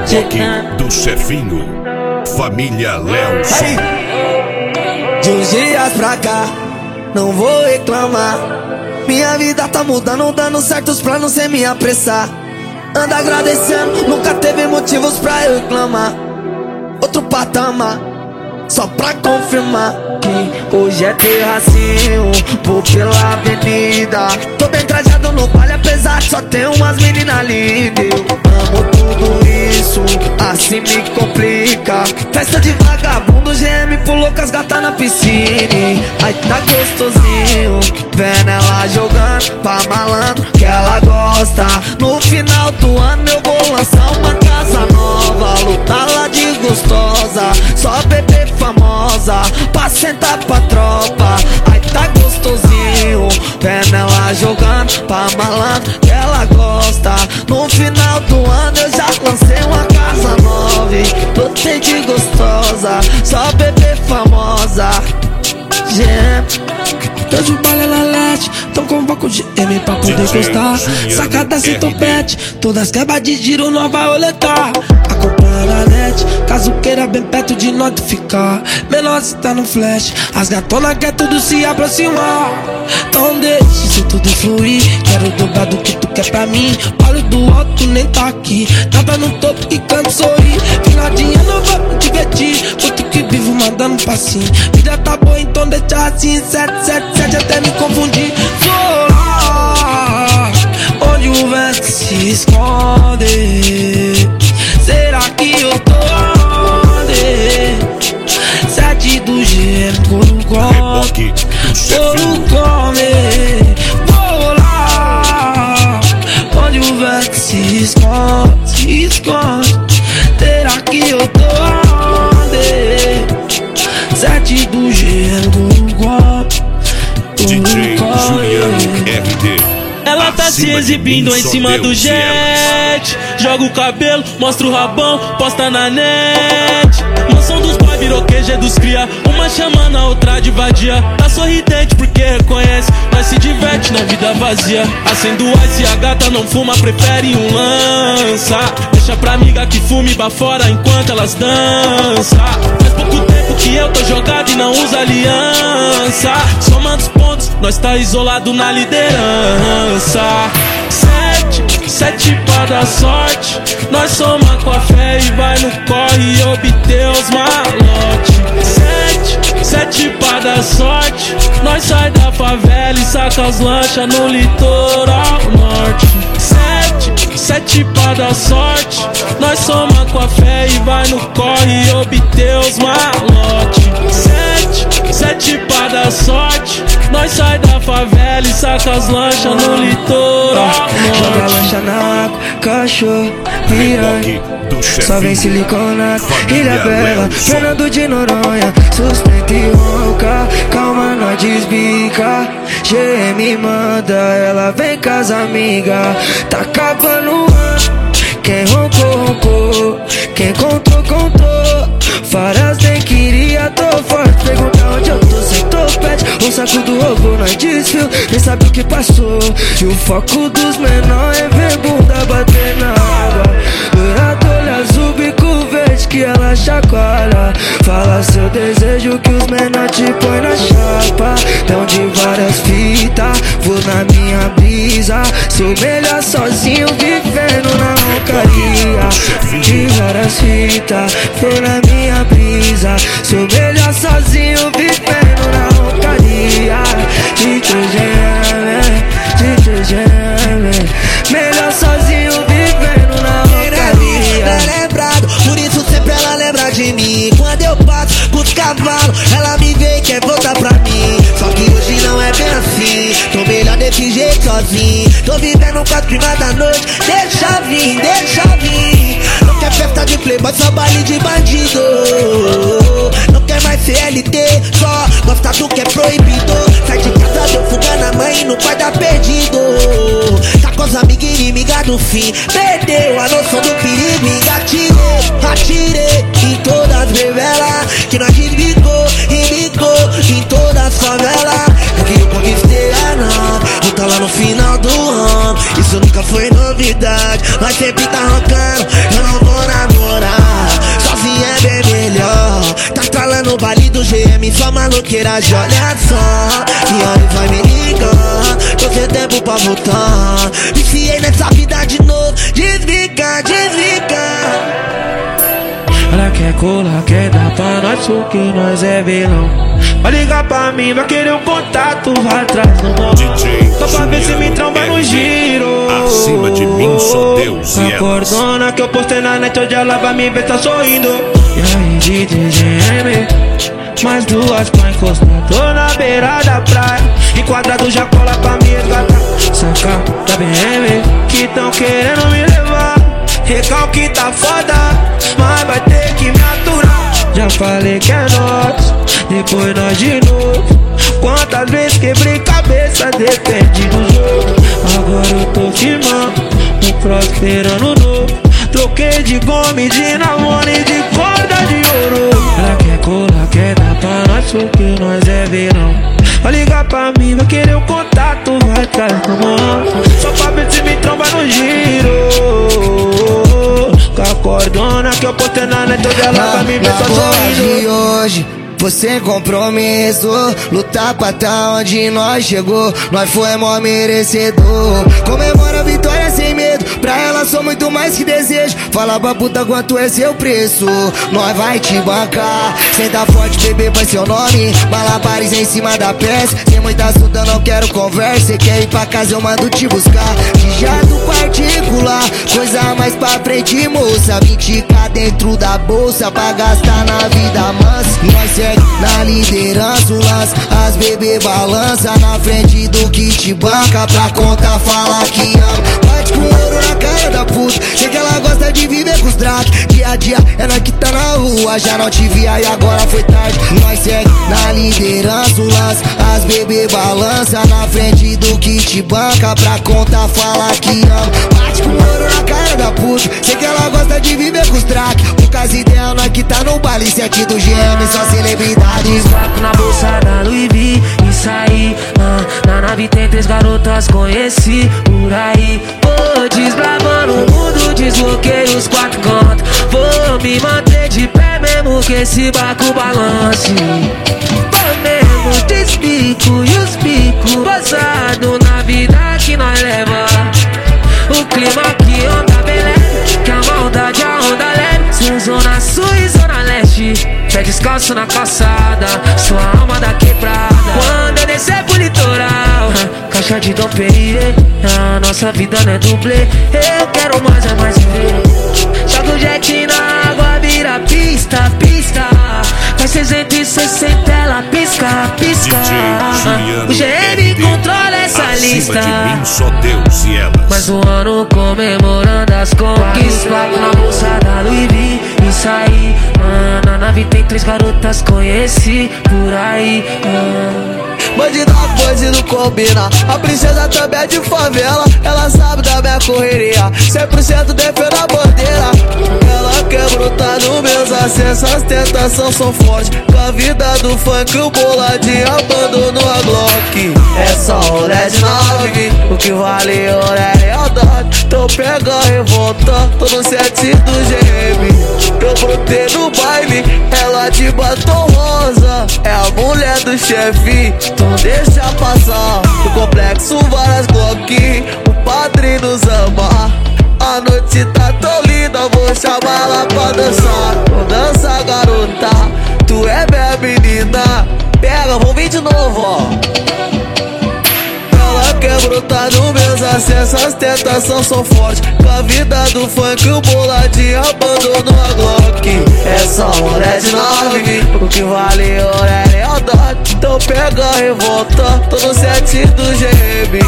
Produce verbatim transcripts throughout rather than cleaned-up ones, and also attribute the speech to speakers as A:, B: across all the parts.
A: Reboque do chefinho, família Léo.
B: De uns dias pra cá, não vou reclamar. Minha vida tá mudando, dando certos planos sem me apressar. Anda agradecendo, nunca teve motivos pra eu reclamar. Outro patamar, só pra confirmar que hoje é terracinho, vou pela avenida. Tô bem trajado no baile, apesar de só ter umas meninas lindas. Eu amo tudo isso, assim me complica. Festa de vagabundo, G M pulou com as gatas na piscina. Ai tá gostosinho, vendo ela jogando pra malandro que ela gosta. No final do ano eu vou lançar uma casa nova, lutar lá de gostosa, só bebê famosa, pra sentar pra tropa. Ai tá gostosinho, vendo ela jogando pra malandro que ela gosta. No final do ano eu já lancei uma casa nova, tô cheio de gostosa, só bebê famosa. G M tô de baile na leste, então convoco o G M pra poder gostar. Sacada sem topete, todas quebras de giro, nós vai roletar. Acompanha na net, caso queira bem perto de nós tu ficar. Menor se tá no flash, as gatonas quer tudo se aproximar. Então deixa isso tudo fluir, quero dobrar do que tu quer pra mim. Olho do alto, nem tá aqui, nada no topo e canto sorrir. Finadinha não vai me divertir, outro que vivo mandando passinho. Vida tá boa, então deixa assim, sete, sete, sete até me confundir. Vou lá, onde o vento se esconde. Será que eu tô onde? Sete do G M, couro come, couro come. Vou lá, onde o vento se esconde, se esconde. Será que eu tô onde? Sete do G M, couro come.
A: D J Juliano R D.
C: Ela tá se exibindo em cima do jet, joga o cabelo, mostra o rabão, posta na net. Mansão dos boy virou Q G dos cria, uma chamando a outra de vadia. Tá sorridente porque reconhece, mas se diverte na vida vazia. Acendo o ice, a gata não fuma, prefere um lança. Deixa pra amiga que fume bafora enquanto elas dançam. Faz pouco tempo que eu tô jogado e não uso aliança. Somando os pontos, nós tá isolado na liderança. Sete, sete pra dar sorte, nós soma com a fé e vai no corre e obter os malotes. Sete, sete pra dar sorte, nós sai da favela e saca as lanchas no litoral norte. Sete, sete pra dar sorte, nós soma com a fé e vai no corre e obter os malotes. Sete, sete pra dar sorte, nós sai da favela e saca as lanchas no litoral norte.
B: Joga lancha na água, cachorro, piranha, só vem siliconado, Ilha Bela, Fernando de Noronha. Sustenta e ronca, calma, não desbica. G M manda, ela vem com as amigas. Tá acabando o ano, quem roncou, roncou, quem contou, contou. Várias nem queria, tô forte. Pergunta onde eu tô, sem topete. O saco do robô nós desfio, nem sabe o que passou. E o foco dos menor é ver bunda bater na água. Dourado, olho azul, bico verde que ela chacoalha. Fala seu desejo que os menor te põe na chapa. Tão de várias fitas, vou na minha brisa. Sou melhor sozinho, vivendo na roncaria. De várias fitas, vou na minha brisa. Sou melhor sozinho, vivendo na roncaria. D J G M, D J G M. Melhor sozinho, vivendo na roncaria.
D: É lembrado, por isso sempre ela lembra de mim. Quando eu passo com os cavalos, ela me vê e quer voltar pra mim. Só que hoje não é bem assim, tô melhor desse jeito sozinho. Tô vivendo com as primas da noite, deixa vir, deixa vir. Não quer festa de playboy, só baile de bandido. Não quer mais C L T, só gosta do que é proibido. Sai de casa, deu fuga na mãe e no pai tá perdido. Tá com os amigos inimigas do fim, perdeu a noção do perigo. Engatilhei, atirei em todas as revelas que nós embicou, embicou em todas as favelas. É que eu conquistei a não, vou tá lá no final do ano. Isso nunca foi novidade, nós sempre tá roncando, eu não vou na boa. em sua maloqueira de olha só. E aí vai me ligar, tô sem tempo pra voltar. Viciei nessa vida de novo, desliga, desliga.
C: Ela quer colar, quer dar pra nós o que nós é vilão. Vai ligar pra mim, vai querer um contato, vai atrás no mão. Só pra ver se me tromba no giro.
A: Acima de mim só Deus e
C: a cordona que eu postei na net, hoje ela vai me ver, tá sorrindo. E aí D J G M, mais duas pra encostar. Tô na beira da praia, enquadrado já cola pra me resgatar. Saca da B M, que tão querendo me levar. Recalque tá foda, mas vai ter que me aturar. Já falei que é nós, depois nós de novo. Quantas vezes quebrei cabeça, depende do jogo. Agora eu tô firmando, um prosperando novo. Troquei de gome, de namoro e de corda de ouro. Ela quer colar, quer dar pra nós o que nós é verão. Vai ligar pra mim, vai querer o contato, vai atrás do mão. Só pra ver se me tromba no giro. Com a cordona que eu postei na net, hoje ela vai me ver só sorrindo.
D: Hoje você compromisso, lutar pra tá onde nós chegou. Nós foi mó merecedor. Comemora a vitória sem medo, pra ela sou muito mais que desejo. Fala pra puta quanto é seu preço, nós vai te bancar. Senta forte, bebê, vai seu nome. Malabares em cima da peça, sem muita assunto eu não quero conversa. Quer ir pra casa eu mando te buscar. De jato particular, coisa mais pra frente, moça. vinte k dentro da bolsa pra gastar na vida mansa. Nós segue na liderança, o lance, as bebê balança na frente do que te banca. Pra conta fala que ama, bate com ouro na cara da puta. Sei que ela gosta de viver com os draques. Dia a dia é nós que tá na rua, já não te via e agora foi tarde. Nós segue na liderança, o lance, as bebê balança na frente do que te banca. Pra conta fala que ama, bate com ouro na cara da puta. Sei que ela gosta de viver com os draques. O caso ideal nós que tá no baile sete do G M, só celebridades.
C: Desvaco na bolsa da Louis V e saí, ah, na nave tem três garotas, conheci por aí. Vou desbravando o mundo, desbloqueei os quatro cantos. Vou me manter de pé mesmo que esse barco balance. Vou mesmo despico e os picos basado na vida que nós leva. O clima que anda bem leve, que a maldade a onda leve. Sou zona sul e zona leste, pé descalço na calçada, sua alma da quebrada. Quando eu descer pro litoral, caixa de Dom Perire, a nossa vida não é dublê. Eu quero mais, é mais viver. Joga o jet na água, vira pista, pista. Faz trezentos e sessenta, ela pisca, pisca. O G M controla essa
A: Acima
C: lista.
A: de mim só Deus e elas.
C: Mais um ano comemorando as conquistas. Vaco na bolsa da Louis V e saí, ah, na nave tem três garotas, conheci por aí, ah.
B: Bandido, bandido combina. A princesa também é de favela, ela sabe da minha correria. Cem por cento defendo a bandeira. Ela quer brotar nos meus acessos, as tentações são fortes. Com a vida do funk, o boladinho abandonou a Glock. É só o Red nove, o que vale é lealdade. Então pega a revolta, tô no sete do G M. Eu brotei no baile, ela de batom rosa. É a mulher do chefe, então deixa passar. No complexo várias Glock, o padrinho nos ama. A noite tá tão linda, vou chamar ela pra dançar. Vou dançar, garota, tu é minha menina. Pega, vamos vir de novo, ó. Ela quer brotar nos meus acessos, as tentações são fortes. Com a vida do funk, o boladinho abandonou a Glock. É só um Red nove, o que vale é lealdade. Então pega a revolta, tô no sete do G M.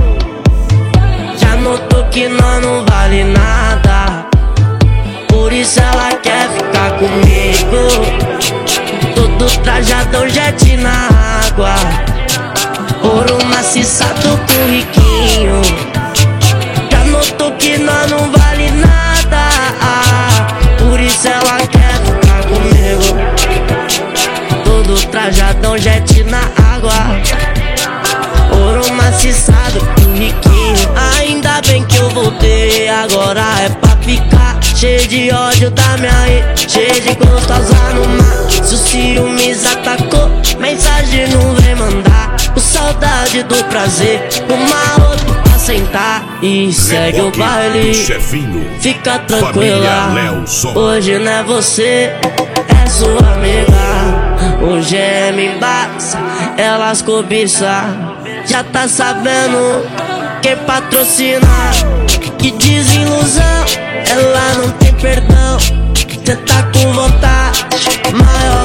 C: Já notou que nós não vale nada, por isso ela quer ficar comigo. Todo trajadão, jet na água, ouro maciçado com riquinho. Já notou que nós não vale nada, por isso ela quer ficar comigo. Todo trajadão, jet na água, ouro maciçado com riquinho. Ainda bem que eu voltei, agora é pra ficar.
E: cheio de ódio da minha rede, cheio de gostosa no mar. Se o ciúmes atacou, mensagem não vem mandar. Com saudade do prazer, uma outra pra sentar. E segue o baile, fica tranquila. Hoje não é você, é sua amiga. Hoje é me embaraça, elas cobiçam. Já tá sabendo quem patrocina, que desilusão, ela não tem perdão. Cê tá com vontade, maior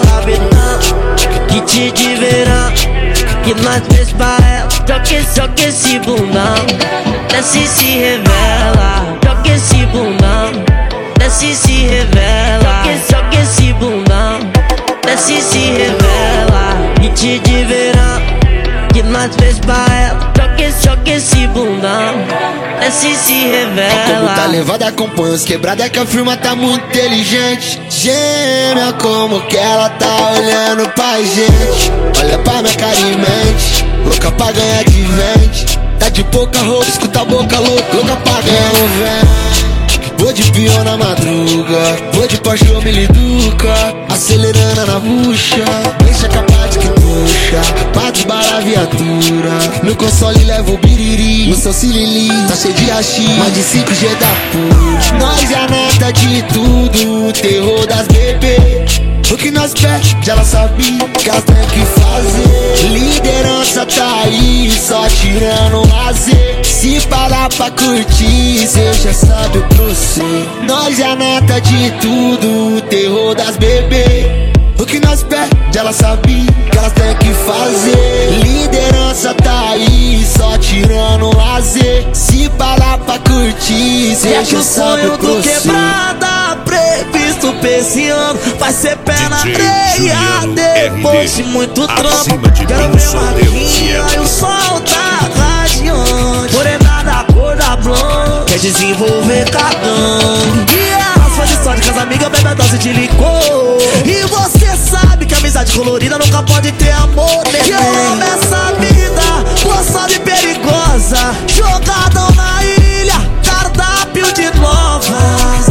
E: rabidão, que te de verão, que nós fez pra ela. Joga, joga esse bundão, desce e se revela. Joga esse bundão, desce e se revela. Joga, joga esse bundão, desce e se revela. Que te de verão, que nós fez pra ela. Joga, joga esse bundão, desce e se revela.
D: Como tá levada, acompanha os quebrada que a firma tá muito inteligente. Gêmea, como que ela tá olhando pra gente. Olha pra minha cara e mente, louca pra ganhar de vente. Tá de pouca roupa, escuta a boca louca, louca pra ganhar um vento. Vou de pior na madruga, vou de Porsche ou Miliduca, acelerando na bucha, deixa capaz que puxa, pra desbarar a viatura. No console leva o biriri, no seu cilili, tá cheio de hashi, mais de cinco G da puxa. Nós é a neta de tudo, o terror das bebê. O que nós pede, ela sabe que ela tem que fazer. Liderança tá aí, só tirando lazer. Se parar pra curtir, cê já sabe o proceder. Nós é a neta de tudo, o terror das bebê. O que nós pede, ela sabe que ela tem que fazer. Liderança tá aí, só tirando lazer. Se parar pra curtir, cê já sabe o proceder.
B: Quebrada, previsto pra esse ano, vai ser pé na areia depois de muito trampo. Quero ver uma linha e o sol tá radiante. Morena da cor da blonde, quer desenvolver cagando. E elas fazem só de casa amiga, bebe a dose de licor. E você sabe que a amizade colorida nunca pode ter amor, neném. Eu amo essa vida, gostosa e perigosa. Jogadão na ilha, cardápio de novas.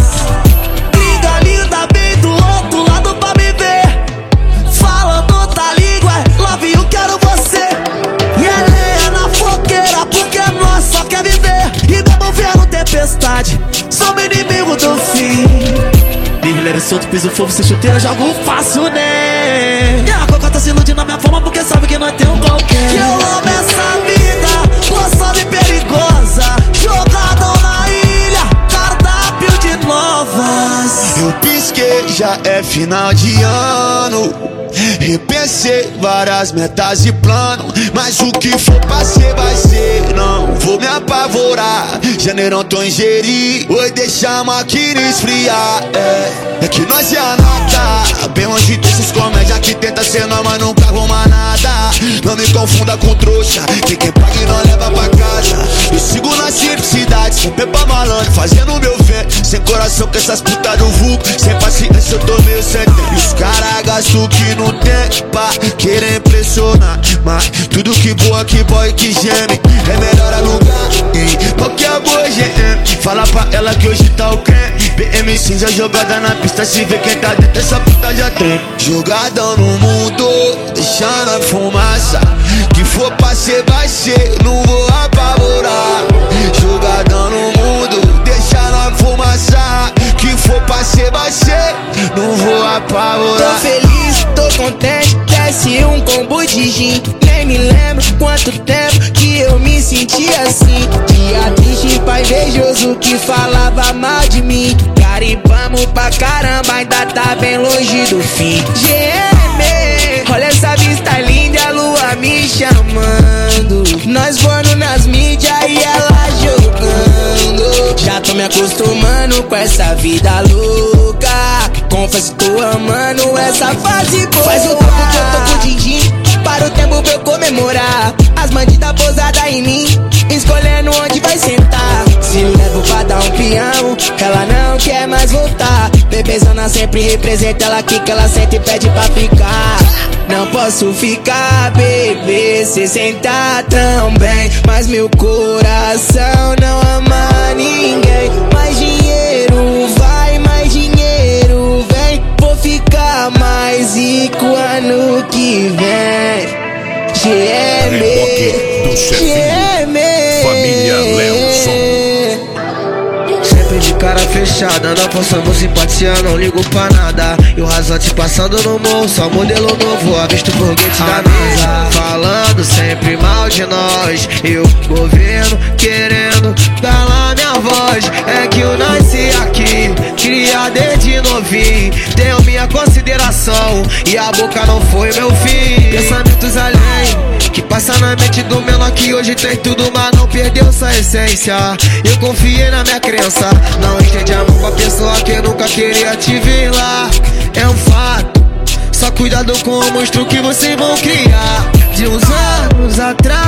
B: Liga linda bem do outro lado pra me ver. Falando da língua, love you, quero você. E ela é na fogueira, porque nós só quer viver. E mesmo vendo tempestade, somos inimigo do fim. Livre, leve, solto, piso, fofo, sem chuteira, jogo fácil, né? E a coca tá se iludindo na minha forma, porque sabe que nós temos qualquer. Que eu amo essa vida, gostosa e perigosa. Jogadão na ilha, cardápio de novas.
D: Eu pisquei, já é final de ano. Repensei várias metas e planos, mas o que for pra ser, vai ser. Não vou me apavorar, janeirão tô ingerido. Oi, deixa a máquina esfriar. É, é que nós é a nota, bem longe desses comédia que tenta ser nós, mas nunca arruma nada. Não me confunda com trouxa, que quem paga e não leva pra casa. Eu sigo na simplicidade, sempre pra malandro, fazendo o meu vento. Sem coração com essas putas do vulgo, sem paciência eu tô meio sem tempo. E os caras gastam o que não tem pra querer impressionar, mas tudo que boa, que boy, que geme, é melhor alugar em qualquer boa G M. Fala pra ela que hoje tá o creme. B M cinza jogada na pista, se vê quem tá dentro, essa puta já tem. Jogadão no mundo, deixando a fumaça. Que for pra ser, vai ser, não vou apavorar. Jogadão no mundo, deixando a fumaça. Que for pra ser, vai ser, não vou apavorar.
F: Tô feliz, tô contente, desce um combo de gin. Nem me lembro quanto tempo que eu me senti assim. Dia triste, pai invejoso que falava mal de mim. Carimbamos pra caramba, ainda tá bem longe do fim. G M, olha essa vista linda, a lua me chamando. Nós voando nas mídias e ela jogando. Já tô me acostumando com essa vida louca. Confesso que tô amando essa fase boa. Faz um tempo que eu tô com o din-din, para o tempo pra eu comemorar. As bandidas pousadas em mim, escolhendo onde vai sentar. Se levo pra dar um peão, ela não quer mais voltar. Bebezona sempre representa, ela quica, ela sente e pede pra ficar. Não posso ficar, bebê, cê senta tão bem, mas meu coração não ama ninguém. Mais dinheiro vai rico ano que vem. G M,
A: Reboque do
F: G
A: chefinho.
F: M,
A: Família Leozon.
B: Sempre de cara fechada, não forçamos simpatia, não ligo pra nada. E o rasante passando no morro, só modelo novo, avisto foguete da NASA. Falando sempre mal de nós, e o governo querendo calar minha voz. É que eu nasci aqui, cria desde novinho. Tenho minha consideração, e a boca não foi meu fim. Pensamentos além, que passa na mente do menor que hoje tem tudo, mas não perdeu sua essência. Eu confiei na minha crença, não estende a mão pra pessoa que nunca queria te ver lá. É um fato, só cuidado com o monstro que vocês vão criar. De uns anos atrás